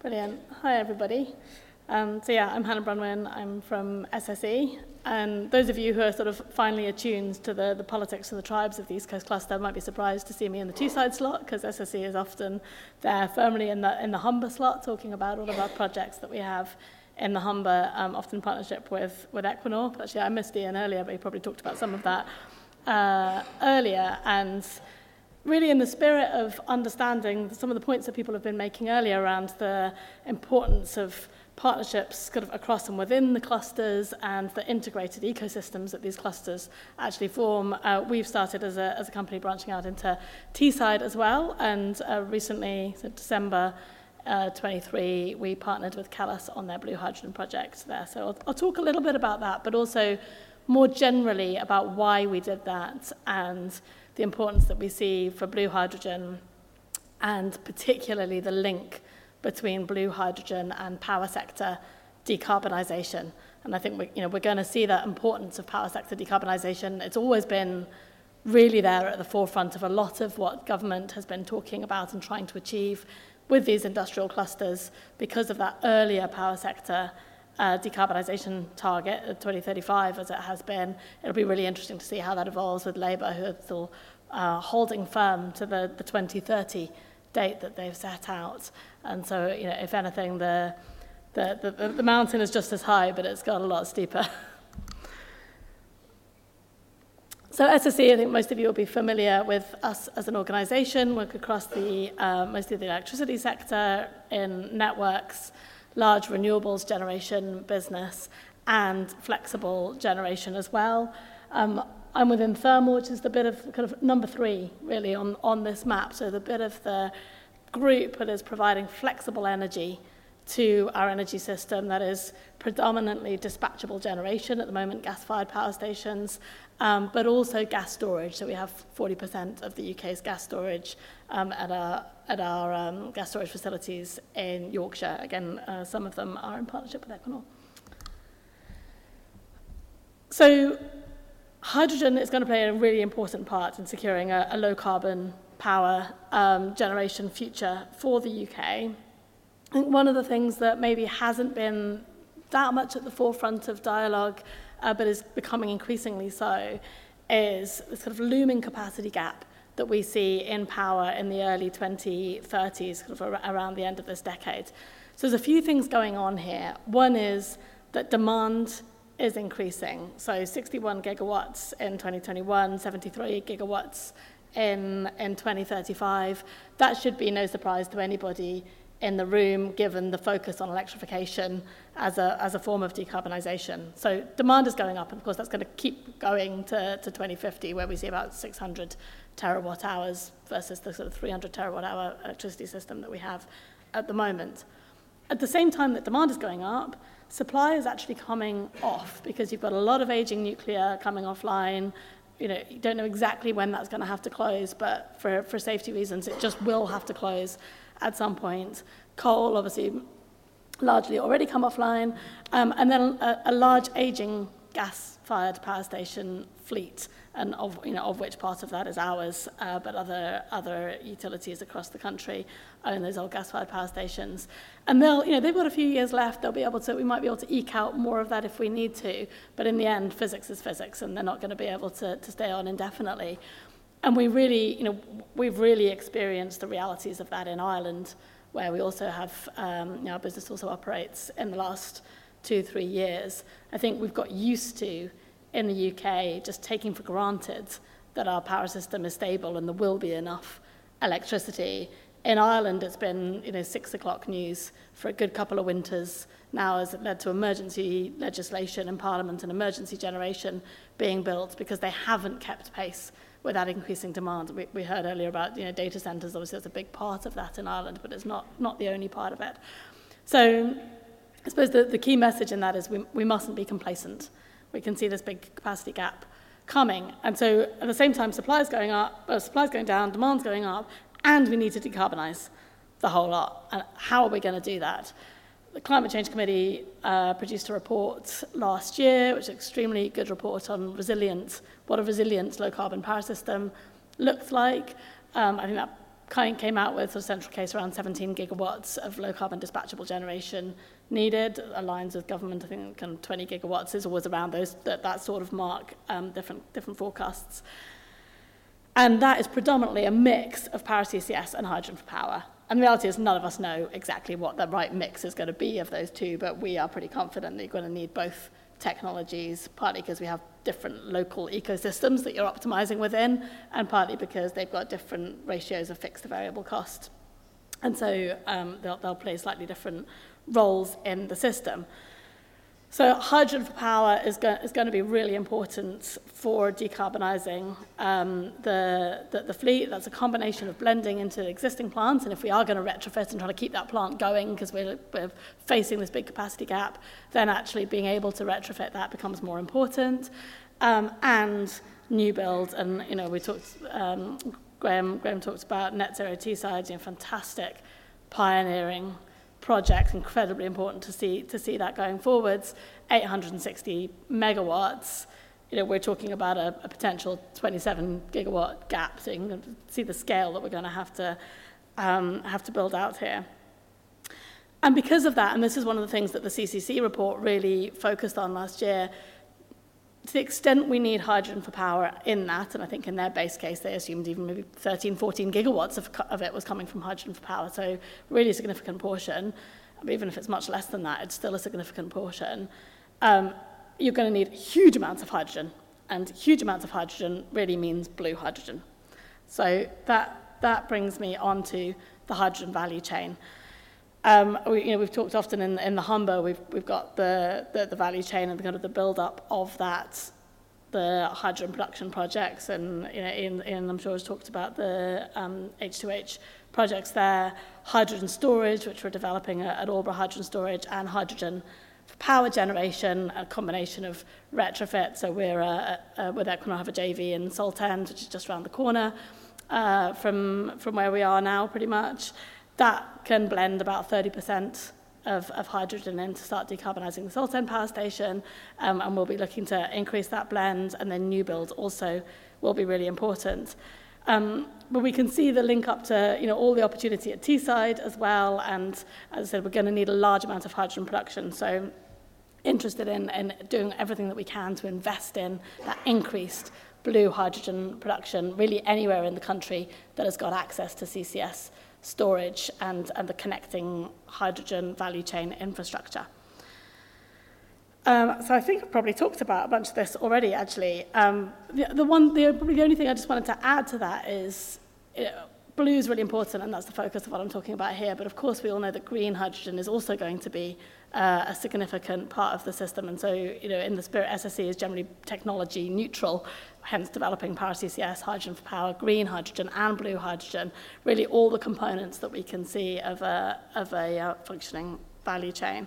Brilliant. Hi, everybody. I'm Hannah Brunwyn. I'm from SSE. And those of you who are sort of finely attuned to the politics of the tribes of the East Coast Cluster might be surprised to see me in the Teesside slot, because SSE is often there firmly in the Humber slot, talking about all of our projects that we have in the Humber, often in partnership with Equinor. But actually, I missed Ian earlier, but he probably talked about some of that earlier. And really in the spirit of understanding some of the points that people have been making earlier around the importance of partnerships kind of across and within the clusters and the integrated ecosystems that these clusters actually form, we've started as a company branching out into Teesside as well. And recently, so December 23, we partnered with Callas on their blue hydrogen project there. So I'll talk a little bit about that, but also more generally about why we did that and the importance that we see for blue hydrogen, and particularly the link between blue hydrogen and power sector decarbonisation. And I think we're going to see that importance of power sector decarbonisation. It's always been really there at the forefront of a lot of what government has been talking about and trying to achieve with these industrial clusters because of that earlier power sector decarbonisation target of 2035 as it has been. It'll be really interesting to see how that evolves with Labour, who are still holding firm to the 2030 date that they've set out. And so, if anything, the mountain is just as high, but it's got a lot steeper. So SSE, I think most of you will be familiar with us as an organisation. Work across mostly the electricity sector, in networks, large renewables generation business, and flexible generation as well. I'm within thermal, which is the bit of kind of number 3, really, on this map. So the bit of the group that is providing flexible energy to our energy system that is predominantly dispatchable generation, at the moment gas-fired power stations, but also gas storage. So we have 40% of the UK's gas storage at our gas storage facilities in Yorkshire. Again, some of them are in partnership with Equinor. So hydrogen is going to play a really important part in securing a low-carbon power generation future for the UK. I think one of the things that maybe hasn't been that much at the forefront of dialogue, but is becoming increasingly so, is the sort of looming capacity gap that we see in power in the early 2030s, sort of around the end of this decade. So there's a few things going on here. One is that demand is increasing. So 61 gigawatts in 2021, 73 gigawatts in 2035. That should be no surprise to anybody in the room, given the focus on electrification as a form of decarbonisation. So demand is going up, and of course that's going to keep going to 2050, where we see about 600 terawatt hours versus the sort of 300 terawatt hour electricity system that we have at the moment. At the same time that demand is going up, supply is actually coming off, because you've got a lot of aging nuclear coming offline. You don't know exactly when that's going to have to close, but for safety reasons, it just will have to close at some point. Coal, obviously, largely already come offline, and then a large aging gas-fired power station fleet, and of which part of that is ours, but other utilities across the country own those old gas-fired power stations. And they've got a few years left. We might be able to eke out more of that if we need to, but in the end, physics is physics, and they're not going to be able to stay on indefinitely. And we've really experienced the realities of that in Ireland, where we also have, our business also operates in the last 2-3 years. I think we've got used to, in the UK, just taking for granted that our power system is stable and there will be enough electricity. In Ireland, it's been 6 o'clock news for a good couple of winters now, as it led to emergency legislation in Parliament and emergency generation being built, because they haven't kept pace with that increasing demand. We heard earlier about data centres. Obviously, that's a big part of that in Ireland, but it's not the only part of it. So I suppose the key message in that is we mustn't be complacent. We can see this big capacity gap coming. And so at the same time, supply's going down, demand's going up, and we need to decarbonise the whole lot. And how are we going to do that? The Climate Change Committee produced a report last year, which is an extremely good report on what a resilient low-carbon power system looks like. I think that came out with a central case around 17 gigawatts of low-carbon dispatchable generation needed. Aligns with government, I think kind of 20 gigawatts is always around that sort of mark, different forecasts. And that is predominantly a mix of power CCS and hydrogen for power. And the reality is none of us know exactly what the right mix is going to be of those two, but we are pretty confident that you're going to need both technologies, partly because we have different local ecosystems that you're optimizing within, and partly because they've got different ratios of fixed to variable cost. And so they'll play slightly different roles in the system. So hydrogen for power is going to be really important for decarbonising the fleet. That's a combination of blending into existing plants, and if we are going to retrofit and try to keep that plant going because we're facing this big capacity gap, then actually being able to retrofit that becomes more important. And new build, and we talked. Graham talked about Net Zero Teesside, fantastic pioneering project, incredibly important to see that going forwards. 860 megawatts. We're talking about a potential 27 gigawatt gap, so you can see the scale that we're going to have to build out here. And because of that, and this is one of the things that the CCC report really focused on last year, to the extent we need hydrogen for power in that, and I think in their base case they assumed even maybe 13, 14 gigawatts of it was coming from hydrogen for power, so really a significant portion. Even if it's much less than that, it's still a significant portion. You're going to need huge amounts of hydrogen, and huge amounts of hydrogen really means blue hydrogen. So that brings me on to the hydrogen value chain. We've talked often in the Humber, we've got the value chain and the kind of the build-up of that, the hydrogen production projects, and Ian I'm sure has talked about the H2H projects there, hydrogen storage, which we're developing at Aldborough Hydrogen Storage, and hydrogen for power generation, a combination of retrofit. So we're with Equinor have a JV in Saltend, which is just around the corner from where we are now, pretty much. That can blend about 30% of hydrogen in to start decarbonising the Saltend power station, and we'll be looking to increase that blend, and then new builds also will be really important. But we can see the link up to all the opportunity at Teesside as well, and as I said, we're going to need a large amount of hydrogen production, so interested in doing everything that we can to invest in that increased blue hydrogen production really anywhere in the country that has got access to CCS storage and the connecting hydrogen value chain infrastructure. So I think I've probably talked about a bunch of this already, actually. The only thing I just wanted to add to that is blue is really important, and that's the focus of what I'm talking about here. But of course, we all know that green hydrogen is also going to be a significant part of the system. And so, in the spirit, SSE is generally technology neutral, hence developing power CCS, hydrogen for power, green hydrogen, and blue hydrogen. Really, all the components that we can see of a functioning value chain.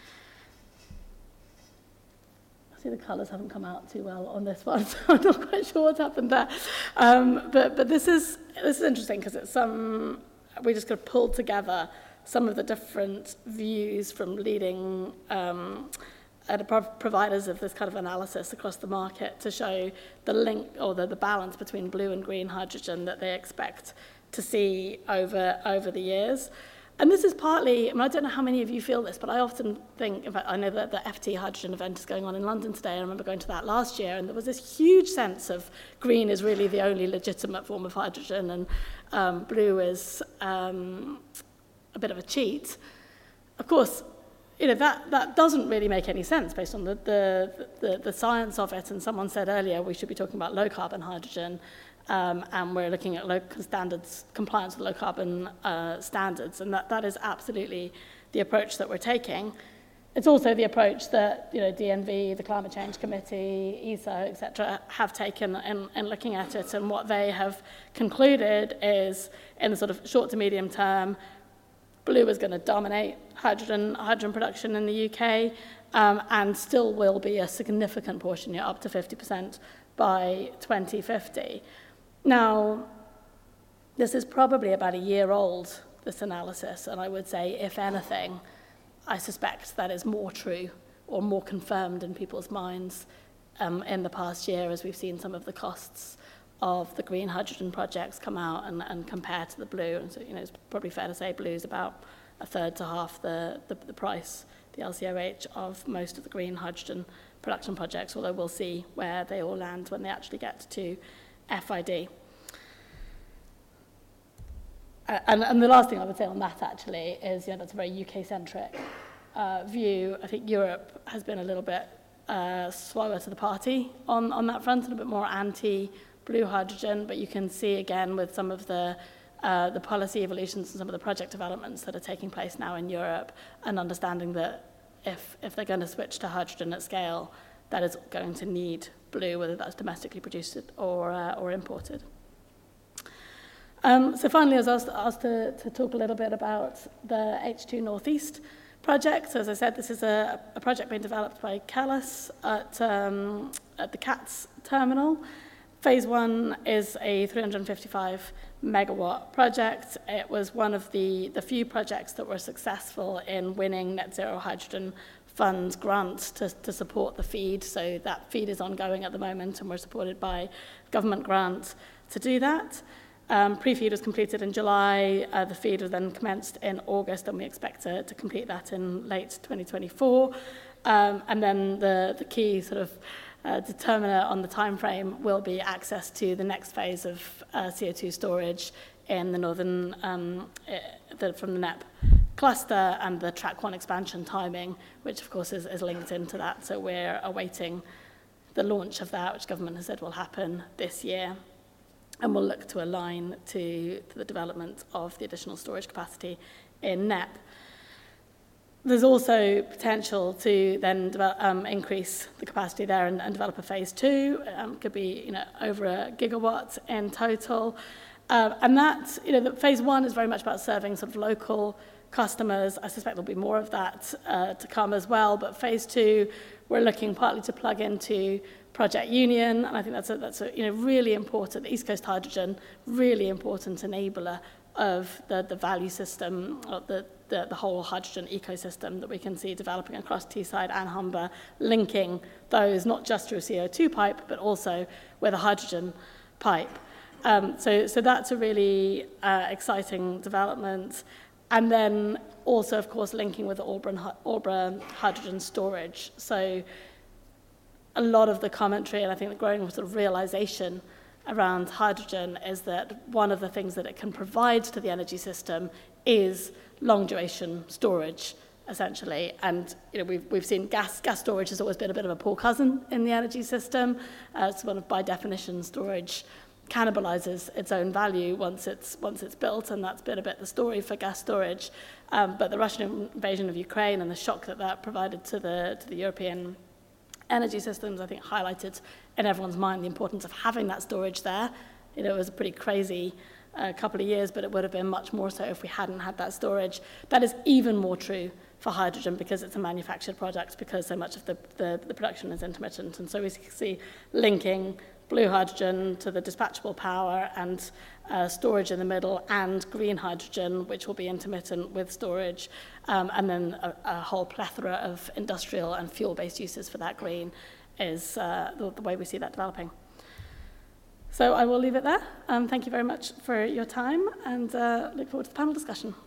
The colours haven't come out too well on this one, so I'm not quite sure what's happened there. But this is interesting because it's we just kind of pulled together some of the different views from leading providers of this kind of analysis across the market to show the link or the balance between blue and green hydrogen that they expect to see over the years. And this is partly, I don't know how many of you feel this, but I often think, in fact, I know that the FT hydrogen event is going on in London today. I remember going to that last year, and there was this huge sense of green is really the only legitimate form of hydrogen, and blue is a bit of a cheat. Of course, that doesn't really make any sense based on the science of it. And someone said earlier we should be talking about low carbon hydrogen. And we're looking at local standards, compliance with low carbon standards, and that is absolutely the approach that we're taking. It's also the approach that DNV, the Climate Change Committee, ESO, etc., have taken in looking at it, and what they have concluded is, in the sort of short to medium term, blue is going to dominate hydrogen production in the UK, and still will be a significant portion, up to 50% by 2050. Now, this is probably about a year old, this analysis, and I would say, if anything, I suspect that is more true or more confirmed in people's minds in the past year as we've seen some of the costs of the green hydrogen projects come out and compare to the blue. And so, it's probably fair to say blue is about a third to half the price, the LCOH, of most of the green hydrogen production projects, although we'll see where they all land when they actually get to FID. And the last thing I would say on that, actually, is that's a very UK-centric view. I think Europe has been a little bit slower to the party on that front, and a bit more anti-blue hydrogen, but you can see, again, with some of the policy evolutions and some of the project developments that are taking place now in Europe, and understanding that if they're going to switch to hydrogen at scale, that is going to need blue, whether that's domestically produced or imported. So finally, I was asked to talk a little bit about the H2 Northeast project. So as I said, this is a project being developed by Kellis at the CATS terminal. Phase 1 is a 355 megawatt project. It was one of the few projects that were successful in winning Net Zero Hydrogen Fund grants to support the FEED. So that FEED is ongoing at the moment, and we're supported by government grants to do that. Pre-FEED was completed in July. The FEED was then commenced in August, and we expect to complete that in late 2024. And then the key sort of determiner on the time frame will be access to the next phase of CO2 storage in the northern, from the NEP cluster, and the Track 1 expansion timing, which of course is linked into that. So we're awaiting the launch of that, which government has said will happen this year. And we'll look to align to the development of the additional storage capacity in NEP. There's also potential to then increase the capacity there and develop a phase 2. Could be over a gigawatt in total. And that, the phase 1 is very much about serving sort of local customers. I suspect there'll be more of that to come as well. But phase 2, we're looking partly to plug into Project Union, and I think that's a really important, East Coast Hydrogen, really important enabler of the value system, of the whole hydrogen ecosystem that we can see developing across Teesside and Humber, linking those not just through a CO2 pipe, but also with a hydrogen pipe. So that's a really exciting development. And then also, of course, linking with the Aldbrough hydrogen storage. So a lot of the commentary, and I think the growing sort of realization around hydrogen, is that one of the things that it can provide to the energy system is long duration storage, essentially. And we've seen gas storage has always been a bit of a poor cousin in the energy system. It's one of, by definition, storage cannibalizes its own value once it's built, and that's been a bit the story for gas storage. But the Russian invasion of Ukraine and the shock that provided to the European energy systems, I think, highlighted in everyone's mind the importance of having that storage there. It was a pretty crazy couple of years, but it would have been much more so if we hadn't had that storage. That is even more true for hydrogen because it's a manufactured product, because so much of the production is intermittent. And so we see linking blue hydrogen to the dispatchable power and storage in the middle, and green hydrogen, which will be intermittent with storage, and then a whole plethora of industrial and fuel-based uses for that green is the way we see that developing. So I will leave it there. Thank you very much for your time, and look forward to the panel discussion.